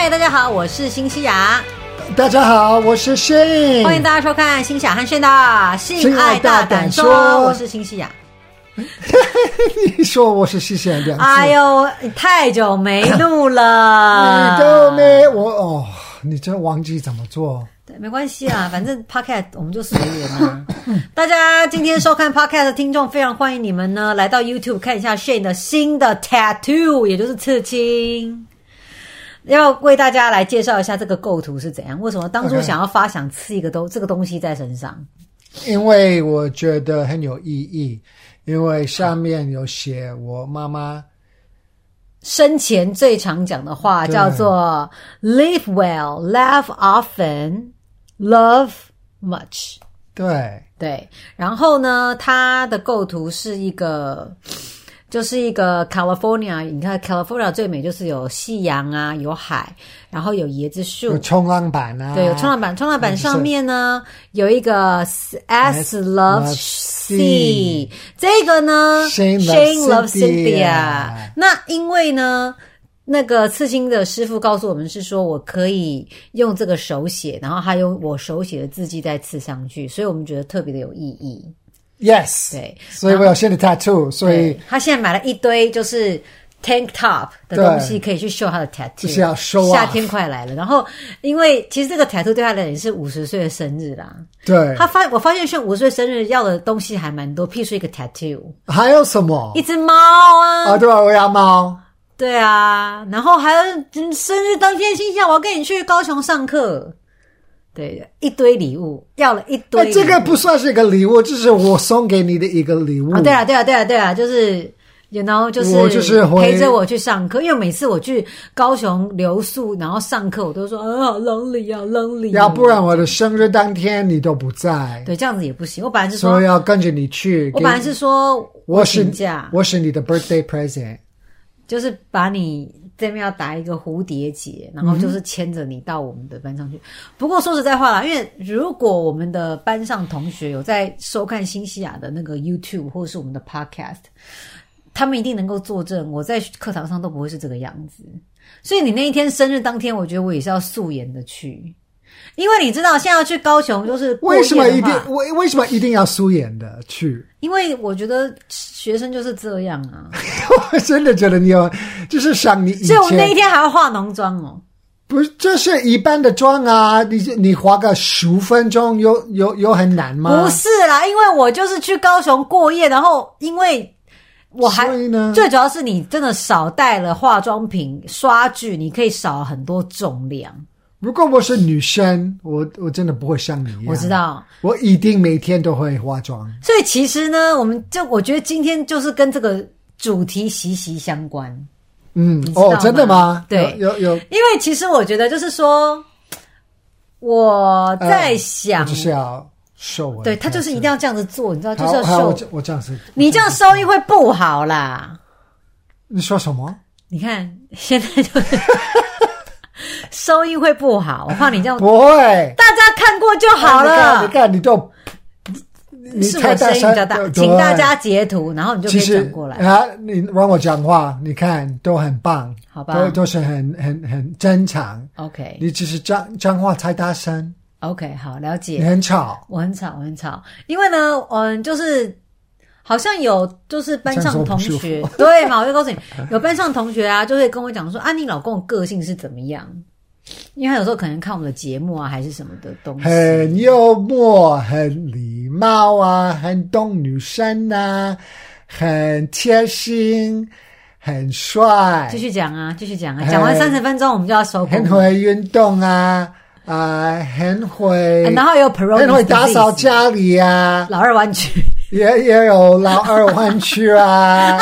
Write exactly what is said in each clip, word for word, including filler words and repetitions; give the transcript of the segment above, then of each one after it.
嗨，大家好，我是新西亚。 大家好，我是 Shane， 欢迎大家收看新西亚和 Shane 的性爱大胆说。我是新西亚。 你说我是新西亚两次， 哎呦，太久没录了， 你都没我哦，你真忘记怎么做。 对，没关系啊，反正 Podcast 我们就随缘啊。大家今天收看 Podcast 的听众，非常欢迎你们呢来到 YouTube 看一下 Shane 的新的 Tattoo， 也就是刺青。要为大家来介绍一下这个构图是怎样，为什么当初想要发想刺一个东、okay. 这个东西在身上？ 因为我觉得很有意义，因为上面有写我妈妈生前最常讲的话，叫做 Live well, laugh often, love much。 对对，然后呢它的构图是一个就是一个 California， 你看 California 最美就是有夕阳啊，有海，然后有椰子树， 有冲浪板啊， 对，有冲浪板，冲浪板上面呢有一个 S loves C， 这个呢 Shane loves Cynthia。 那因为呢那个刺青的师傅告诉我们是说我可以用这个手写，然后他用我手写的字迹再刺上去，所以我们觉得特别的有意义。 Yes， 对， 所以我有新的 tattoo， 所以他现在买了一堆就是 tank top 的东西，可以去 show 他的 tattoo， 就是要 show off。 夏天快来了，然后因为其实这个 tattoo 对他来讲也是五十岁的生日啦。 对， 他发我发现炫五十岁生日要的东西还蛮多，譬如说一个 tattoo， 还有什么？ 一只猫啊。 哦，对啊，我要猫。 对啊，然后还有生日当天心想我要跟你去高雄上课。对，一堆礼物，要了一堆礼物。 这个不算是一个礼物，这是我送给你的一个礼物。 啊，对啊，对啊，对啊，对啊，就是，you know， 就是我就是陪着我去上课，因为每次我去高雄留宿，然后上课，我都说啊，好 lonely 啊 ，lonely。 要不然我的生日当天你都不在。 对，这样子也不行。我本来是说， 所以要跟着你去。 我本来是说我请假， 我是你的 birthday present， 就是把你这边要打一个蝴蝶结，然后就是牵着你到我们的班上去。嗯、不过说实在话啦，因为如果我们的班上同学有在收看新西亚的那个 YouTube 或是我们的 Podcast， 他们一定能够作证，我在课堂上都不会是这个样子。所以你那一天生日当天，我觉得我也是要素颜的去。因为你知道现在要去高雄就是过夜的话， 为什么一定为为什么一定要素颜的去？ 因为我觉得学生就是这样啊。 我真的觉得你有就是像你以前， 所以我们那一天还要化浓妆哦。 不是，这是一般的妆啊，你你化个十分钟有有有很难吗？ 不是啦，因为我就是去高雄过夜，然后因为我还最主要是你真的少带了化妆品刷具，你可以少很多重量。 如果我是女生，我我真的不会像你一样。 我知道， 我一定每天都会化妆。 所以其实呢，我们就我觉得今天就是跟这个主题息息相关。 嗯，哦，真的吗？ 对， 有 有, 有， 因为其实我觉得就是说，我在想， 呃、就是要收， 对，他就是一定要这样子做，你知道，就是要收。 我我这样子， 你这样收音会不好啦。 你说什么？ 你看现在就是收音会不好，我怕你这样不会， 大家看过就好了。 啊、你看，你看，你都。 是我声音比较大，请大家截图，然后你就可以转过来啊！你让我讲话，你看都很棒， 好吧？ 都都是很很很正常。 OK， 你只是讲讲话太大声。 OK， 好，了解。 你很吵， 我很吵，我很吵。因为呢，嗯，就是好像有就是班上同学，对嘛？我就告诉你，有班上同学啊，就会跟我讲说啊，你老公的个性是怎么样？因为他有时候可能看我们的节目啊，还是什么的东西， 很幽默，很礼貌啊，很懂女生啊，很贴心，很帅。 继续讲啊，继续讲啊，讲完三十分钟我们就要收工。 很会运动啊，啊、呃，很会、 啊，然后有 Peyronie's， 很会打扫家里啊， 老二湾区也也有老二湾区啊。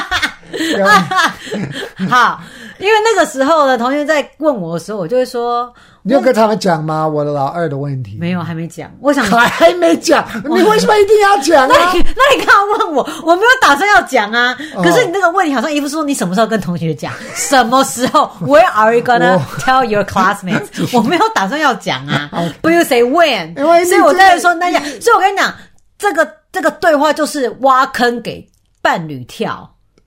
好。因为那个时候呢，同学在问我的时候，我就会说：“ 你有跟他们讲吗？我的老二的问题？” 没有，还没讲。我想还没讲，你为什么一定要讲啊？ 那你那你刚刚问我，我没有打算要讲啊。可是你那个问题好像一副说你什么时候跟同学讲，什么时候 ？Where are you gonna tell your classmates？ 我没有打算要讲啊。不用 say when， 所以我在说那样。所以我跟你讲，这个这个对话就是挖坑给伴侣跳。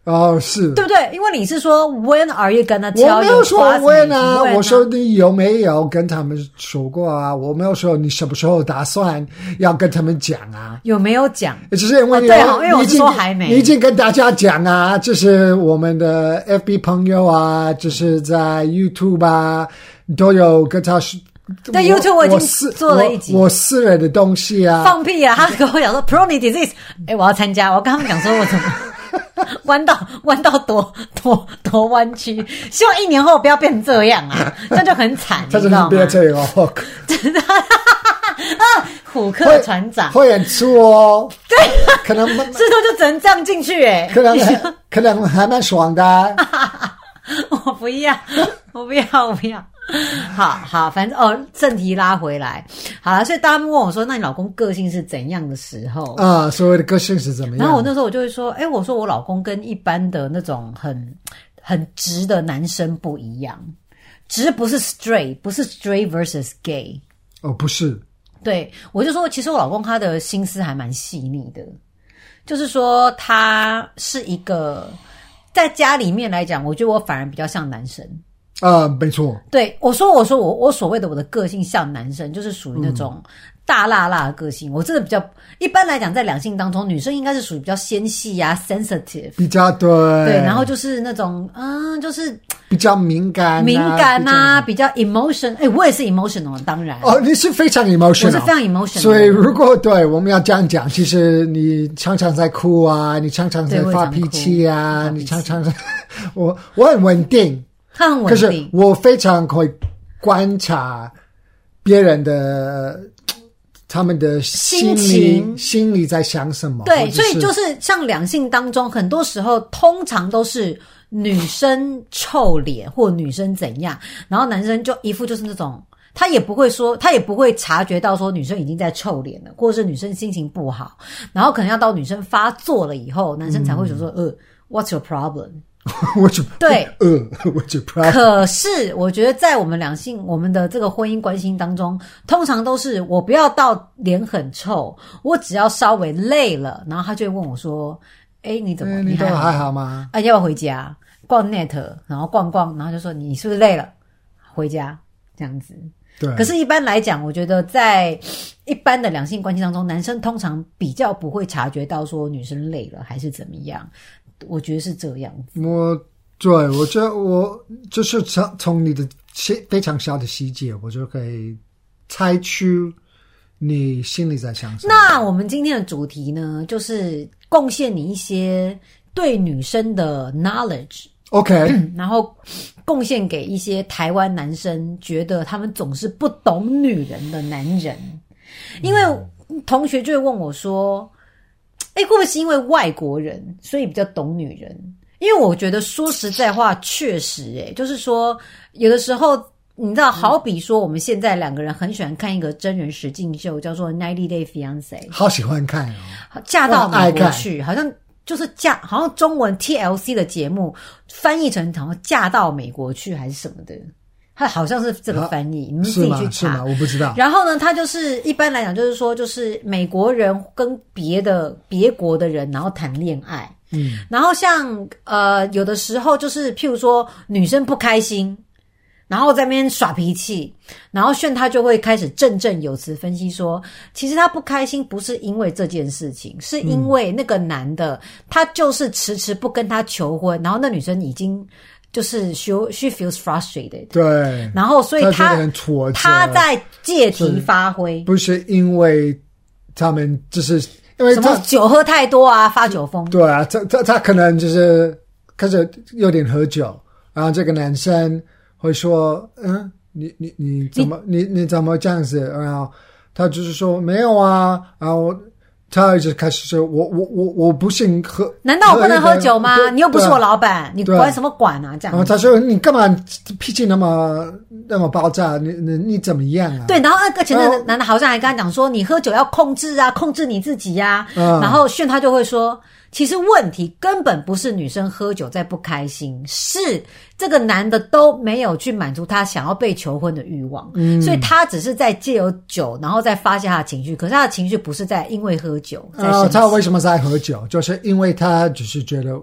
哦，是， 对不对？因为你是说 When are you gonna tell 我没有说 when 啊， when 啊我说你有没有跟他们说过啊？我没有说你什么时候打算要跟他们讲啊？ 有没有讲？ 只是因为你、 哦、对哦，因为我你已经是说还没， 你已经跟大家讲啊，就是我们的 F B 朋友啊，就是在 YouTube 啊，都有跟他说。 对 YouTube 我已经做了一集， 我, 我私人的东西啊， 放屁啊！他跟我讲说 Prony disease， 哎，我要参加，我跟他们讲说我怎么弯道弯道多多多弯曲，希望一年后不要变成这样啊，这就很惨， 他真的不要这样哦， 真的啊，虎克船长会很粗哦， 对， 可能石头就只能这样进去哎， 可能可能还蛮爽的、啊， 我不要，我不要，我不要。好好，反正哦，正题拉回来，好了，所以大家问我说，那你老公个性是怎样的时候啊？所谓的个性是怎么样？ 然后我那时候我就会说，哎，我说我老公跟一般的那种很很直的男生不一样，直不是 straight， 不是 straight versus gay。 哦，不是， 对，我就说，其实我老公他的心思还蛮细腻的，就是说他是一个在家里面来讲，我觉得我反而比较像男生。 啊、呃，没错。 对，我说，我说我我所谓的我的个性像男生，就是属于那种大辣辣的个性。嗯、我真的比较一般来讲，在两性当中，女生应该是属于比较纤细啊 ，sensitive， 比较对对，然后就是那种嗯，就是比较敏感、啊， 敏感啊，比较, 比较 emotion。哎，我也是 emotional， 当然哦，你是非常 emotional， 我是非常 emotional。 所以如果对我们要这样讲，其实你常常在哭啊，你常常在发脾气啊，你常常在我我很稳定。 他很稳定， 可是我非常会观察别人的他们的心理心情心里在想什么。 对，所以就是像两性当中，很多时候通常都是女生臭脸或女生怎样，然后男生就一副就是那种。他也不会说，他也不会察觉到说女生已经在臭脸了，或者是女生心情不好，然后可能要到女生发作了以后，男生才会说、嗯、呃 ，What's your problem？ 我就对， 呃，我就 problem。 可是我觉得在我们两性我们的这个婚姻关系当中，通常都是我不要到脸很臭，我只要稍微累了，然后他就会问我说：“哎，你怎么？ 嗯、你都还好吗？ 啊，要不要回家逛 net， 然后逛逛，然后就说你是不是累了？回家这样子。” 对。 可是，一般来讲，我觉得在一般的两性关系当中，男生通常比较不会察觉到说女生累了还是怎么样。我觉得是这样子。 我对我觉得我就是从从你的非常小的细节，我就可以猜出你心里在想什么。 那我们今天的主题呢，就是贡献你一些对女生的 knowledge。OK， 然后贡献给一些台湾男生，觉得他们总是不懂女人的男人。因为同学就会问我说，诶，会不会是因为外国人所以比较懂女人？因为我觉得说实在话，确实诶，就是说有的时候你知道，好比说我们现在两个人很喜欢看一个真人实境秀，叫做 ninety day fiancé， 好喜欢看哦， 嫁到美国去，好像就是嫁，好像中文 T L C 的节目翻译成好像嫁到美国去还是什么的。他好像是这个翻译，你们自己去查。 是吗？我不知道。 然后呢，他就是一般来讲，就是说，就是美国人跟别的别国的人，然后谈恋爱。嗯。然后像呃，有的时候就是譬如说，女生不开心，然后在那边耍脾气，然后炫他就会开始振振有词分析说，其实他不开心不是因为这件事情，是因为那个男的、嗯、他就是迟迟不跟他求婚，然后那女生已经。就是 she she feels frustrated， 对， 然后所以他他在借题发挥， 不是因为他们就是因为什么酒喝太多啊，发酒疯， 对啊，他他他可能就是开始有点喝酒，然后这个男生会说，嗯，你你你怎么你 你, 你怎么这样子？然后他就是说没有啊，然后。他就开始说：“我我我我不信喝， 难道我不能喝酒吗？你又不是我老板，你管什么管啊？这样。” 然后他说：“你干嘛脾气那么那么爆炸？你你你怎么样啊？” 对，然后而且那个男的好像还跟他讲说：“你喝酒要控制啊，控制你自己呀、啊。嗯”然后炫他就会说。其实问题根本不是女生喝酒在不开心，是这个男的都没有去满足他想要被求婚的欲望、嗯、所以他只是在借由酒然后再发泄他的情绪，可是他的情绪不是在因为喝酒在生气、 呃、他为什么在喝酒？就是因为他只是觉得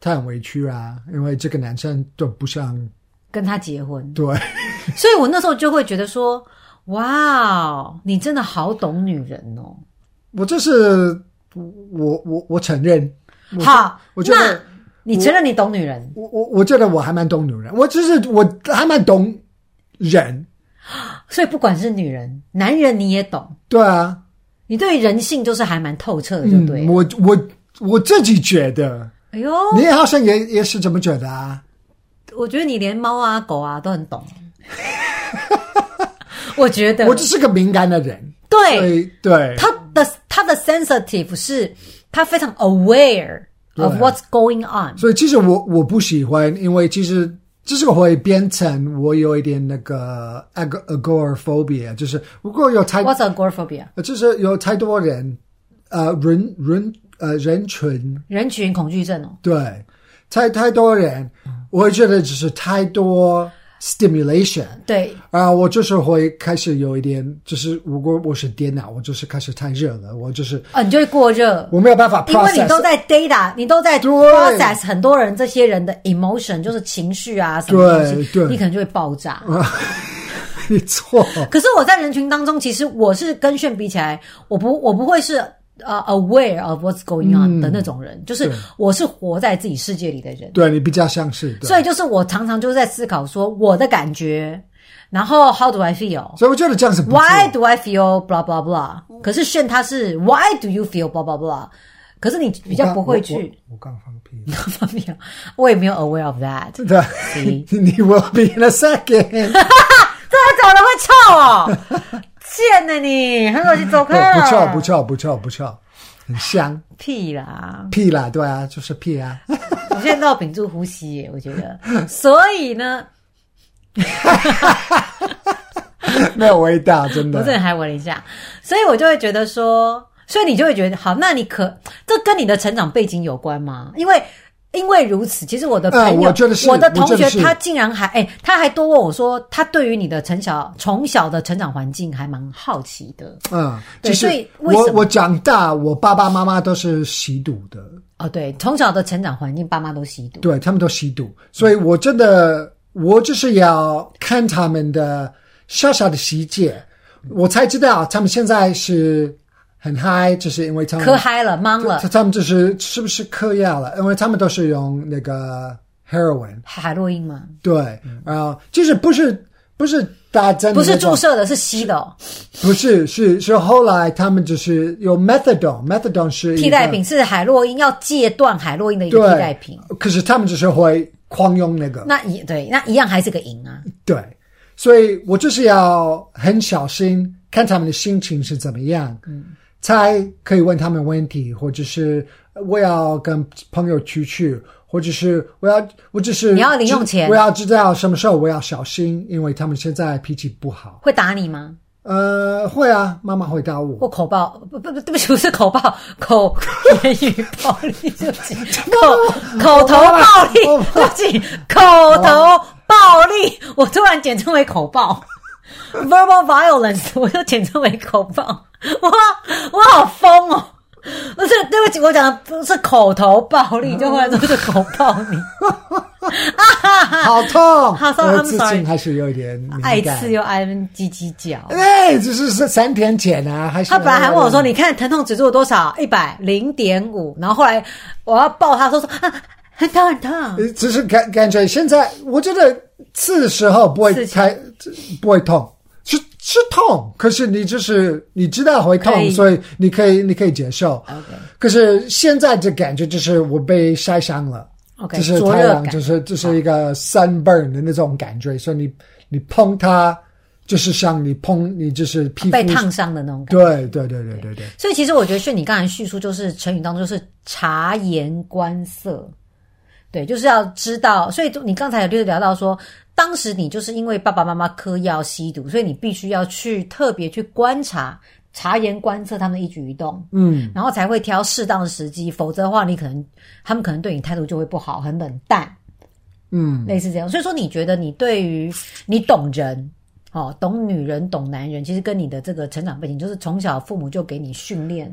他很委屈啊，因为这个男生都不想跟他结婚。 对， 所以我那时候就会觉得说，哇，你真的好懂女人哦。 我这是我我我承认。 好， 我觉得那你承认你懂女人？ 我我我觉得我还蛮懂女人，我就是我还蛮懂人。 所以不管是女人、男人，你也懂。 对啊， 你对人性就是还蛮透彻的，就对了、 嗯。我我我自己觉得， 哎呦， 你好像也也是这么觉得啊。 我觉得你连猫啊、狗啊都很懂。我觉得我只是个敏感的人。 对对， 他的他的 sensitive 是他非常 aware of what's going on。 所以其实我我不喜欢，因为其实这是会变成我有一点那个 agoraphobia， 就是如果有太 What's agoraphobia？ 就是有太多人，呃，人人呃人群人群恐惧症哦。 对，太太多人，我会觉得只是太多 stimulation。 对啊、呃，我就是会开始有一点，就是如果我是电脑，我就是开始太热了，我就是啊，你就会过热， 我没有办法 process， 因为你都在 data， 你都在 process 很多人这些人的 emotion， 就是情绪啊什么东西， 对对， 你可能就会爆炸。 没错。 可是我在人群当中，其实我是跟炫比起来，我不我不会是呃、uh, aware of what's going on 的那种人，嗯、就是我是活在自己世界里的人。 对，你比较像是， 所以就是我常常就是在思考说我的感觉，然后 how do I feel？ 所以我觉得这样是不错。 Why do I feel blah blah blah？ 可是炫他是 Why do you feel blah blah blah？ 可是你比较不会去。 我, 我, 我刚放屁， 你刚放屁，我也没有 aware of that。 对，你 will be in a second。 这还长得会臭哦！贱呢你，很恶心，走开了。 不臭，不臭，不臭，不臭，很香。 屁啦， 屁啦，对啊，就是屁啊。 我现在都要屏住呼吸耶，我觉得。所以呢， 没有味道，真的。 我这里还闻了一下，所以我就会觉得说，所以你就会觉得，好，那你可这跟你的成长背景有关吗？因为。因为如此，其实我的朋友， 呃、我, 觉得是我的同学，他竟然还哎，他还多问我说，他对于你的从小从小的成长环境还蛮好奇的。 嗯， 对，所以我我长大，我爸爸妈妈都是吸毒的。 哦，对，从小的成长环境，爸妈都吸毒， 对他们都吸毒，所以我真的，我就是要看他们的小小的细节，我才知道他们现在是。很嗨，就是因为他们嗑嗨了，懵了。 他们就是是不是嗑药了？因为他们都是用那个 heroin 海洛因嘛。 对，然后就是不是不是打针， 不是注射的，是吸的、哦。 不是，是是后来他们就是有 methadone，methadone 是替代品，是海洛因要戒断海洛因的一个替代品。 可是他们就是会狂用那个， 那一对那一样还是个瘾啊。 对，所以我就是要很小心看他们的心情是怎么样。嗯。才可以问他们问题，或者是我要跟朋友出去，或者是我要，我只是你要零用钱， 我要知道什么时候我要小心，因为他们现在脾气不好。 会打你吗？ 呃，会啊，妈妈会打我。 或口爆，不不不，对不起，不是口爆，口言语暴力，对不起，口口头暴力，对不起，口头暴力，我突然简称为口爆 ，verbal violence， 我就简称为口爆。哇，我好疯哦！不是，对不起，我讲的不是口头暴力，就后来说是口爆你， 好痛！ 好 sorry， 我自信还是有一点爱吃又爱叽叽叫。 哎，这是三天前啊，还是他本来还问我说：“你看疼痛指数多少？一百零点五。”然后后来我要抱他说说啊，很痛很痛。 只是感感觉现在，我觉得刺的时候不会太不会痛。是是痛，可是你就是你知道会痛，所以你可以你可以接受。 Okay. 可是现在的感觉就是我被晒伤了， okay, 就是太阳，就是就是一个 sunburn 的那种感觉，所以你你碰它，就是像你碰你就是皮肤被烫伤的那种感觉。 对对对对对对。 所以其实我觉得，炫你刚才叙述就是成语当中就是察言观色。对，就是要知道，所以你刚才有聊到说，当时你就是因为爸爸妈妈嗑药吸毒，所以你必须要去特别去观察、察言观色他们的一举一动，嗯，然后才会挑适当的时机，否则的话，你可能他们可能对你态度就会不好，很冷淡，嗯，类似这样。所以说，你觉得你对于你懂人，哦，懂女人、懂男人，其实跟你的这个成长背景，就是从小父母就给你训练。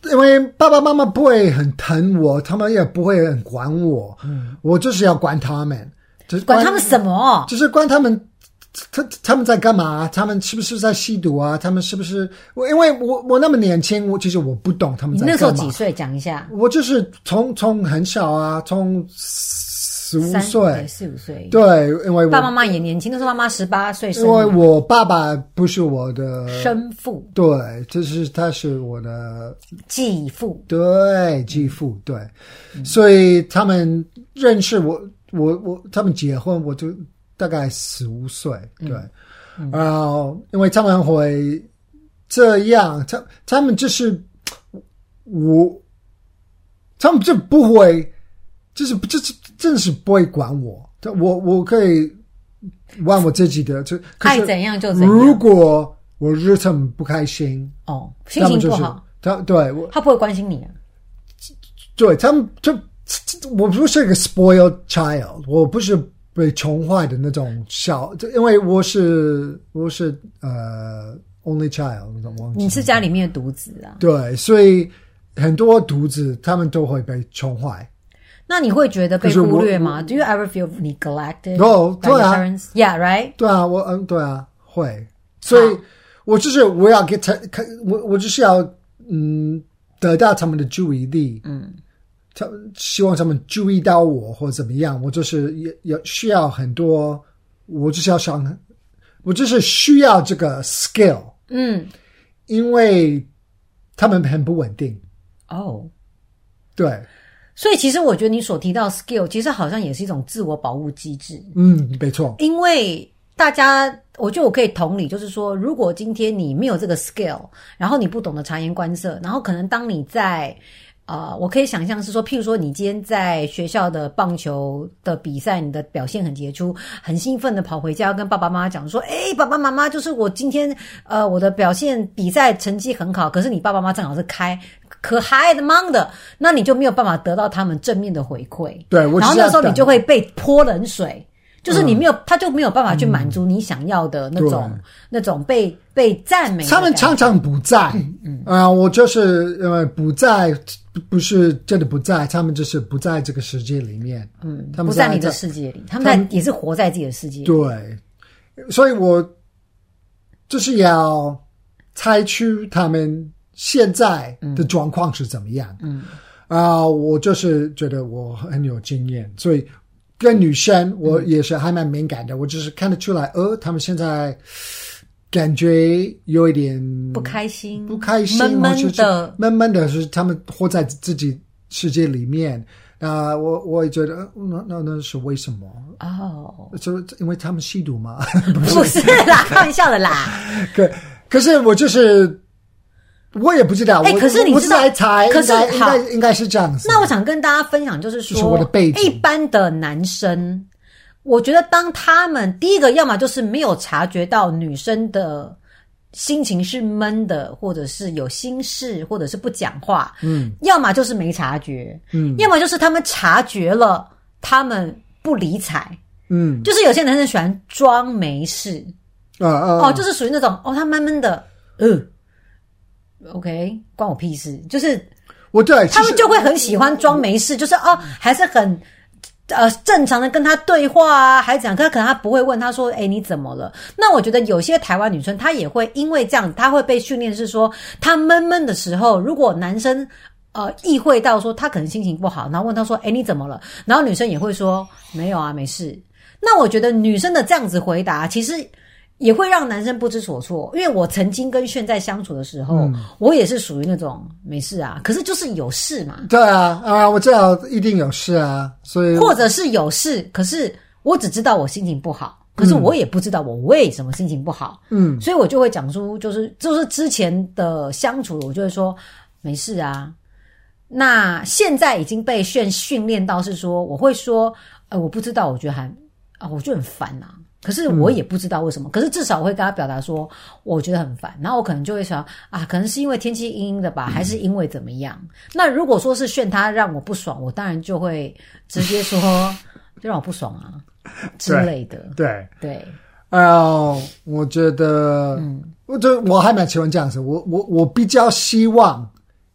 因为爸爸妈妈不会很疼我，他们也不会很管我，嗯，我就是要管他们，就是管他们什么？ 就是管他们，他他们在干嘛？他们是不是在吸毒啊？他们是不是？我因为我我那么年轻，我其实我不懂他们在干嘛。 你那时候几岁？讲一下。 我就是从从很小啊，从十五岁， 四五岁。 对，因为我爸爸妈妈也年轻，那时候妈妈十八岁生。 因为我爸爸不是我的生父， 对，就是他是我的继父， 对，继父，对，嗯、所以他们认识我，我我他们结婚，我就大概十五岁，对，嗯嗯、然后因为他们会这样，他他们就是我，他们就不会，就是就是真的是不会管我，我我可以玩我自己的，就爱怎样就怎样。 如果我日常不开心， 哦，心情不好， 他对我他不会关心你啊。 对他们就我不是一个 spoiled child， 我不是被宠坏的那种小，因为我是我是呃 only child 那种， 你是家里面的独子啊。 对，所以很多独子他们都会被宠坏。 那你会觉得被忽略吗 ？Do you ever feel neglected? No， 对啊 ，Yeah, right？ 对啊，我嗯，对啊，会。所以，我就是我要给他看，我我就是要嗯得到他们的注意力，嗯，他希望他们注意到我或怎么样，我就是也也需要很多，我就是要想，我就是需要这个 skill， 嗯，因为他们很不稳定。 哦， 对。 所以其实我觉得你所提到 skill 其实好像也是一种自我保护机制。 嗯，没错。 因为大家我觉得我可以同理，就是说如果今天你没有这个 skill， 然后你不懂得察言观色，然后可能当你在呃，我可以想象是说譬如说你今天在学校的棒球的比赛，你的表现很杰出，很兴奋的跑回家跟爸爸妈妈讲说，诶，爸爸妈妈，就是我今天呃我的表现比赛成绩很好，可是你爸爸妈妈正好是开可嗨的忙的，那你就没有办法得到他们正面的回馈。 对，我然后那时候你就会被泼冷水，就是你没有、嗯、他就没有办法去满足你想要的那种、嗯、那种被被赞美的。 他们常常不在，嗯嗯啊、呃，我就是因为不在，不是真的不在，他们就是不在这个世界里面，嗯，他们不在你的世界里，他们在也是活在自己的世界里。 对，所以我就是要猜出他们现在的状况是怎么样？嗯啊、呃，我就是觉得我很有经验，所以跟女生我也是还蛮敏感的。嗯、我就是看得出来，呃，他们现在感觉有一点不开心， 不开心， 闷闷的， 闷闷的，是他们活在自己世界里面。啊、呃，我我也觉得，那那那是为什么？哦，就因为他们吸毒吗？不是, 不是啦，开玩笑的啦。 可可是我就是。我也不知道，哎、 欸，可是你知道， 我猜， 可是应该应该是这样子。 那我想跟大家分享，就是说， 就是我的背景。 一般的男生，我觉得当他们第一个，要么就是没有察觉到女生的心情是闷的，或者是有心事，或者是不讲话，嗯，要么就是没察觉，嗯，要么就是他们察觉了，他们不理睬，嗯，就是有些男生喜欢装没事，啊啊，哦，就是属于那种哦，他闷闷的，嗯。OK， 关我屁事。就是我对他们就会很喜欢装没事，就是哦，还是很呃正常的跟他对话啊，还怎样？可是可能他不会问他说：“哎，你怎么了？”那我觉得有些台湾女生她也会因为这样，她会被训练是说，她闷闷的时候，如果男生呃意会到说他可能心情不好，然后问他说：“哎，你怎么了？”然后女生也会说：“没有啊，没事。”那我觉得女生的这样子回答，其实也会让男生不知所措，因为我曾经跟炫在相处的时候、嗯、我也是属于那种没事啊，可是就是有事嘛。 对啊，啊，我知道一定有事啊，所以或者是有事，可是我只知道我心情不好，可是我也不知道我为什么心情不好，嗯，所以我就会讲出，就是就是之前的相处，我就会说没事啊。那现在已经被炫训练到是说，我会说，呃，我不知道，我觉得还啊，我就很烦啊。可是我也不知道为什么、嗯、可是至少我会跟他表达说我觉得很烦，然后我可能就会想啊，可能是因为天气阴阴的吧、嗯、还是因为怎么样。那如果说是炫他让我不爽，我当然就会直接说就让我不爽啊之类的。 对对， 呃我觉得嗯，我觉得我还蛮喜欢这样子，我我我比较希望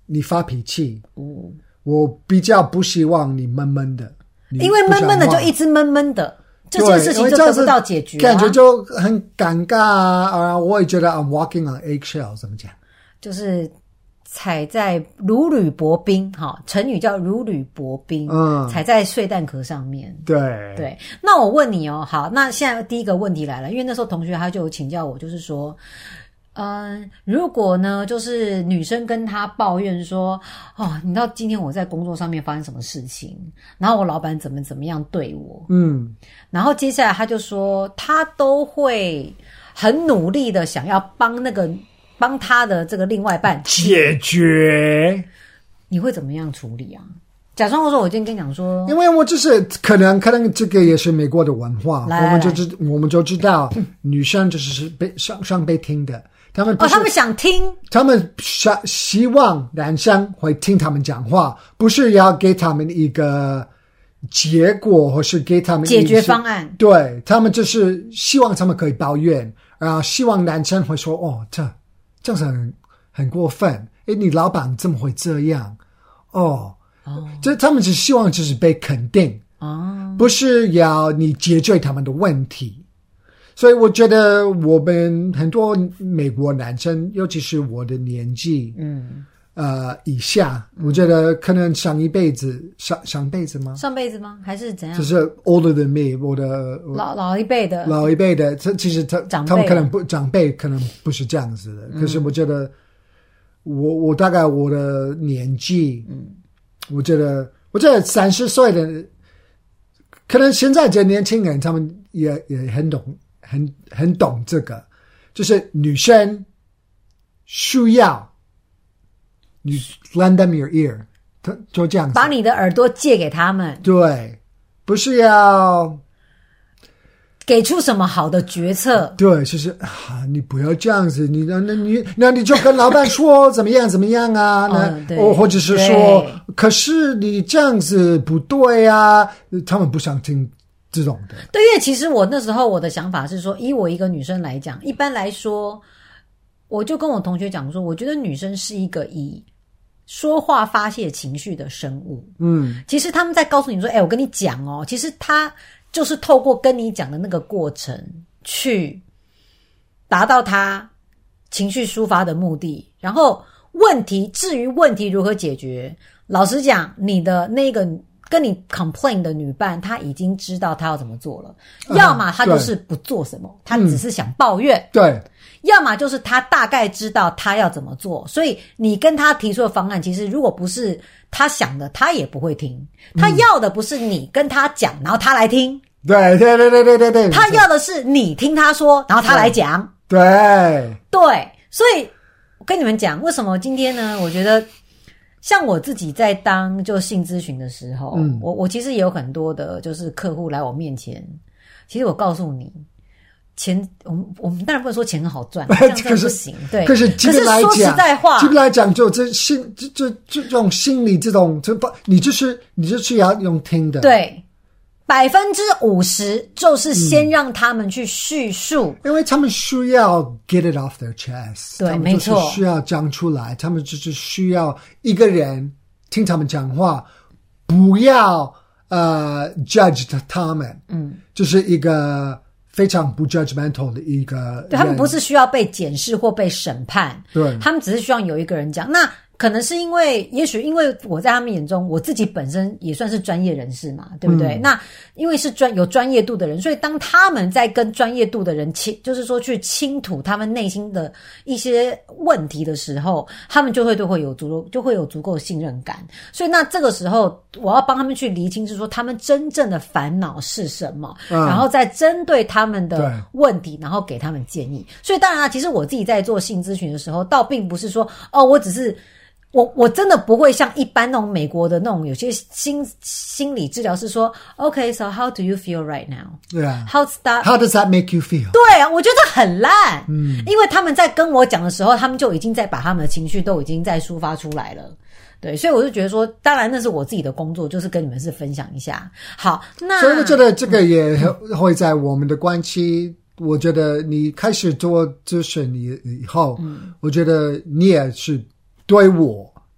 你发脾气， 嗯， 我比较不希望你闷闷的， 因为闷闷的就一直闷闷的，这件事情就得不到解决、啊， 感觉就很尴尬啊！我也觉得 I'm walking on eggshells， 怎么讲？ 就是踩在如履薄冰，哈，成语叫如履薄冰，嗯，踩在碎蛋壳上面。 对对，那我问你哦，好，那现在第一个问题来了，因为那时候同学他就有请教我，就是说，嗯、呃，如果呢，就是女生跟他抱怨说，哦，你知道今天我在工作上面发生什么事情，然后我老板怎么怎么样对我， 嗯， 然后接下来他就说，他都会很努力的想要帮那个。帮他的这个另外一半解决， 你会怎么样处理啊？假装我说我今天跟你讲说， 因为我就是可能可能这个也是美国的文化， 来来来我们就知我们就知道，女生就是是被上上被听的，他们不是、 哦，他们想听， 他们想希望男生会听他们讲话，不是要给他们一个结果，或是给他们解决方案。 对，他们就是希望他们可以抱怨，然后希望男生会说：“哦，这。”这样子很很过分，诶，你老板怎么会这样？哦，哦，这他们只希望就是被肯定，哦，不是要你解决他们的问题。所以我觉得我们很多美国男生，尤其是我的年纪，嗯，呃，以下，我觉得可能上一辈子，上上辈子吗？ 上辈子吗？还是怎样？ 就是 older than me， 我的老老一辈的， 老一辈的，这其实他他们可能不长辈可能不是这样子的，嗯、可是我觉得我我大概我的年纪，嗯，我觉得我觉得三十岁的，可能现在这年轻人他们也也很懂，很很懂这个，就是女生需要。你 lend them your ear， 就这样子， 把你的耳朵借给他们。 对，不是要给出什么好的决策。 对，就是啊，你不要这样子，你那那你那你就跟老板说怎么样怎么样啊？ 哦、 那或或者是说，可是你这样子不对啊，他们不想听这种的。 对，因为其实我那时候我的想法是说，以我一个女生来讲，一般来说。我就跟我同学讲说，我觉得女生是一个以说话发泄情绪的生物。嗯，其实他们在告诉你说，哎、欸，我跟你讲哦，其实他就是透过跟你讲的那个过程，去达到他情绪抒发的目的。然后问题，至于问题如何解决，老实讲，你的那个跟你 complain 的女伴，她已经知道她要怎么做了，嗯、要么她就是不做什么，她只是想抱怨。 嗯、对。 要么就是他大概知道他要怎么做，所以你跟他提出的方案，其实如果不是他想的，他也不会听。他要的不是你跟他讲，然后他来听。 对对对对对对对。 他要的是你听他说，然后他来讲。 对对，所以我跟你们讲，为什么今天呢？我觉得像我自己在当就性咨询的时候，嗯、我我其实也有很多的就是客户来我面前，其实我告诉你。钱，我们我们当然不能说钱很好赚，这样真的不行。对， 可是基本来讲， 说实在话， 基本来讲，就这心，这这这种心理，这种这不，你就是你就是要用听的。 对，百分之五十就是先让他们去叙述， 嗯、因为他们需要 get it off their chest。 对，没错， 需要讲出来，他们就是需要一个人听他们讲话，不要呃 judge 他们。嗯，就是一个。非常不 judgmental 的一个， 对，他们不是需要被检视或被审判， 对， 他们只是需要有一个人讲。那可能是因为，也许因为我在他们眼中，我自己本身也算是专业人士嘛，对不对？嗯、那因为是专有专业度的人，所以当他们在跟专业度的人倾，就是说去倾吐他们内心的一些问题的时候，他们就会都会有足够就会有足够信任感。所以那这个时候，我要帮他们去厘清，是说他们真正的烦恼是什么，嗯、然后再针对他们的问题，然后给他们建议。所以当然啊，其实我自己在做性咨询的时候，倒并不是说哦，我只是。我我真的不会像一般那种美国的那种有些心心理治疗师说 ，OK, so how do you feel right now? Yeah. How's that? How does that make you feel? 对啊，我觉得很烂。嗯，因为他们在跟我讲的时候，他们就已经在把他们的情绪都已经在抒发出来了。对，所以我就觉得说，当然那是我自己的工作，就是跟你们是分享一下。好，那所以我觉得这个也会在我们的关系。我觉得你开始做咨询以以后，嗯，我觉得你也是。对我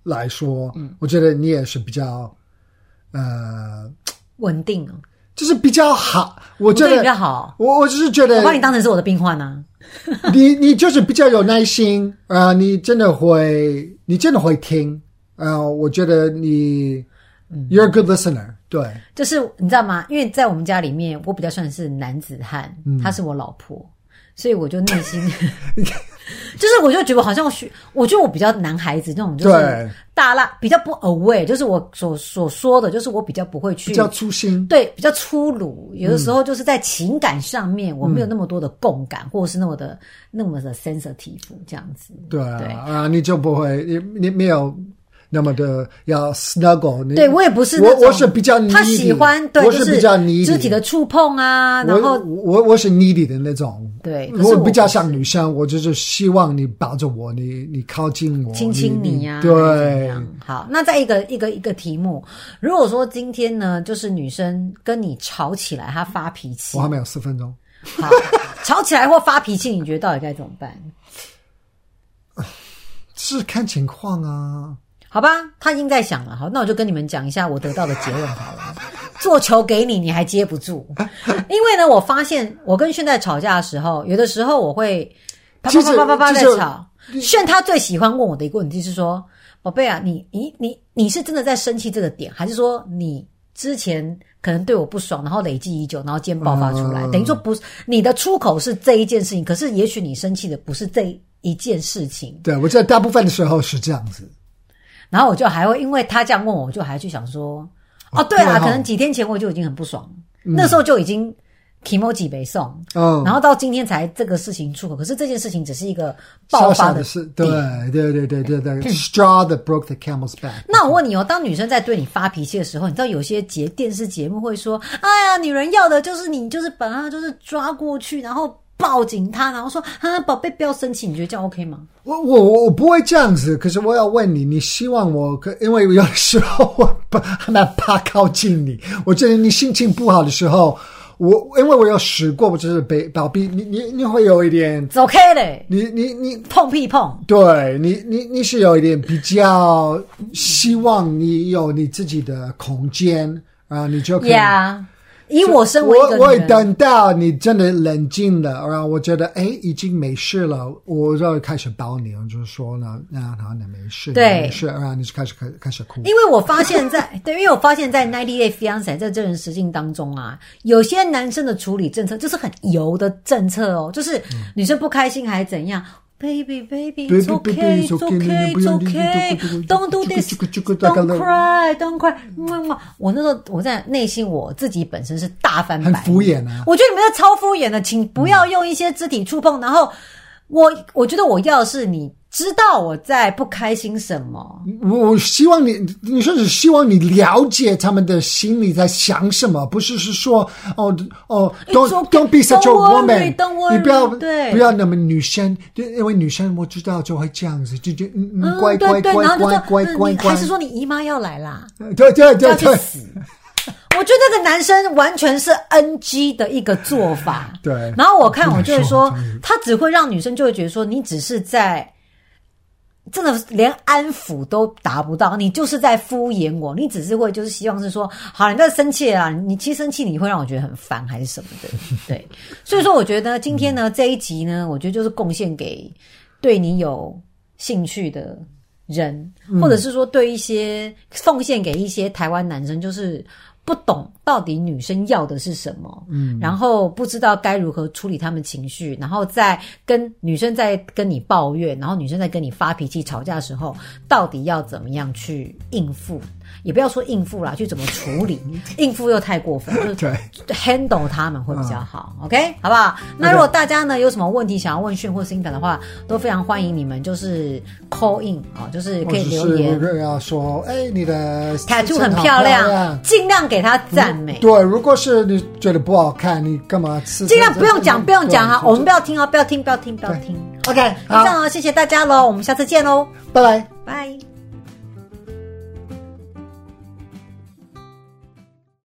来说，嗯，我觉得你也是比较呃稳定哦， 就是比较好。我觉得我对你比较好， 我我只是觉得我把你当成是我的病患啊。 你你就是比较有耐心啊、呃，你真的会，你真的会听啊、呃。我觉得你、嗯、，you're a good listener。对， 就是你知道吗？因为在我们家里面，我比较算是男子汉， 嗯、 她是我老婆，所以我就内心，就是我就觉得好像我，我觉得我比较男孩子那种，就是大辣，比较不 aware， 就是我所所说的，就是我比较不会去， 比较粗心， 对，比较粗鲁。有的时候就是在情感上面，我没有那么多的共感，嗯、或者是那么的那么的 sensitive 这样子。 对啊， 对啊，你就不会，你你没有。那么的要 snuggle， 对我也不是那种， 我我是比较 needy， 他喜欢，对， 我是比较 needy， 肢体的触碰啊，然后我我我是 needy 的那种， 对， 我比较像女生，我就是希望你抱着我，你你靠近我， 亲亲你呀、啊， 对。 好，那再一个一个一个题目，如果说今天呢，就是女生跟你吵起来，她发脾气， 我还没有四分钟， 好，吵起来或发脾气，你觉得到底该怎么办？ 是看情况啊。 好吧，他已经在想了。好，那我就跟你们讲一下我得到的结论好了。做球给你，你还接不住。因为呢，我发现我跟炫在吵架的时候，有的时候我会啪啪啪啪啪啪在吵。炫他最喜欢问我的一个问题是说：“宝贝啊，你你你你是真的在生气这个点，还是说你之前可能对我不爽，然后累积已久，然后今天爆发出来？嗯、等于说不是你的出口是这一件事情，可是也许你生气的不是这一件事情。” 对，我觉得大部分的时候是这样子。 然后我就还会因为他这样问我，我就还去想说，哦，对啦，可能几天前我就已经很不爽，嗯、那时候就已经 kimoji 没送，嗯，然后到今天才这个事情出口。可是这件事情只是一个爆发的事， 对对对对对对 ，straw that broke the camel's back。 那我问你哦，当女生在对你发脾气的时候，你知道有些节电视节目会说，哎呀，女人要的就是你，就是把她就是抓过去，然后抱紧她，然后说啊，宝贝不要生气，你觉得这样 OK 吗？ 我我我不会这样子，可是我要问你，你希望我？因为有的时候我不很难怕靠近你，我觉得你心情不好的时候，我因为我有试过，我就是被宝贝，你你你会有一点 ，It's OK 嘞， 你你你碰屁碰， 对你你你是有一点比较希望你有你自己的空间啊，你就可以。 Yeah.以我身为一个人， 我我等到你真的冷静了，然后我觉得哎已经没事了，我就开始抱你，就是说呢，那好，那没事， 对， 没事，然后你就开始开开始哭。 因为我发现在对，因为我发现在ninety Day Fiancé在真人实境当中啊，有些男生的处理政策就是很油的政策哦，就是女生不开心还怎样。Baby, baby, it's okay, it's okay, it's okay. Don't do this. Don't cry, don't cry. 我那时候我在内心我自己本身是大翻白， 很敷衍啊。 我觉得你们在超敷衍的，请不要用一些肢体触碰。然后我我觉得我要的是你知道我在不开心什么。 我希望你，你说是希望你了解他们的心里在想什么，不是是说哦哦 ，don't don't be such a woman， 你不要不要那么女生，因为女生我知道就会这样子，就就嗯嗯乖乖乖乖乖乖乖， 还是说你姨妈要来啦？ 对对对对。 我觉得这个男生完全是 N G 的一个做法。 对。 然后我看我就会说，他只会让女生就会觉得说，你只是在。真的连安抚都达不到，你就是在敷衍我，你只是会就是希望是说，好，你不要生气啦，你其实生气你会让我觉得很烦还是什么的，对，所以说我觉得今天呢、嗯、这一集呢，我觉得就是贡献给对你有兴趣的人，嗯、或者是说对一些奉献给一些台湾男生，就是不懂到底女生要的是什么，嗯，然后不知道该如何处理他们情绪，然后在跟女生在跟你抱怨，然后女生在跟你发脾气吵架的时候，到底要怎么样去应付？也不要说应付啦，去怎么处理？应付又太过分，就对 handle 他们会比较好、嗯、，OK， 好不好？那如果大家呢有什么问题想要问炫或Cynthia的话，都非常欢迎你们就是 call in 啊、哦，就是可以留言。 或者是要说，哎，你的 tattoo 很漂亮，尽量给他赞美。 对，如果是你觉得不好看，你干嘛吃？ 尽量不用讲，不用讲啊，我们不要听啊，不要听，不要听，不要听。OK， 好，这样哦，谢谢大家喽，我们下次见喽， 拜拜， 拜。